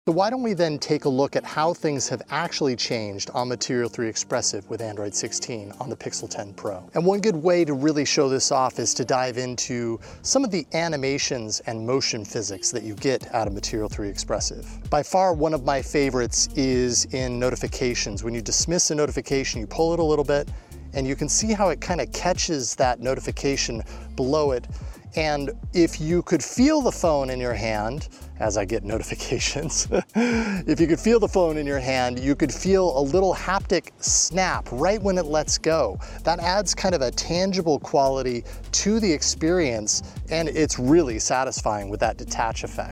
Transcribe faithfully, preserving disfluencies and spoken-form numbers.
So why don't we then take a look at how things have actually changed on Material three Expressive with Android sixteen on the Pixel ten Pro. And one good way to really show this off is to dive into some of the animations and motion physics that you get out of Material three Expressive. By far, one of my favorites is in notifications. When you dismiss a notification, you pull it a little bit, and you can see how it kind of catches that notification below it. And if you could feel the phone in your hand, as I get notifications, if you could feel the phone in your hand, you could feel a little haptic snap right when it lets go. That adds kind of a tangible quality to the experience, and it's really satisfying with that detach effect.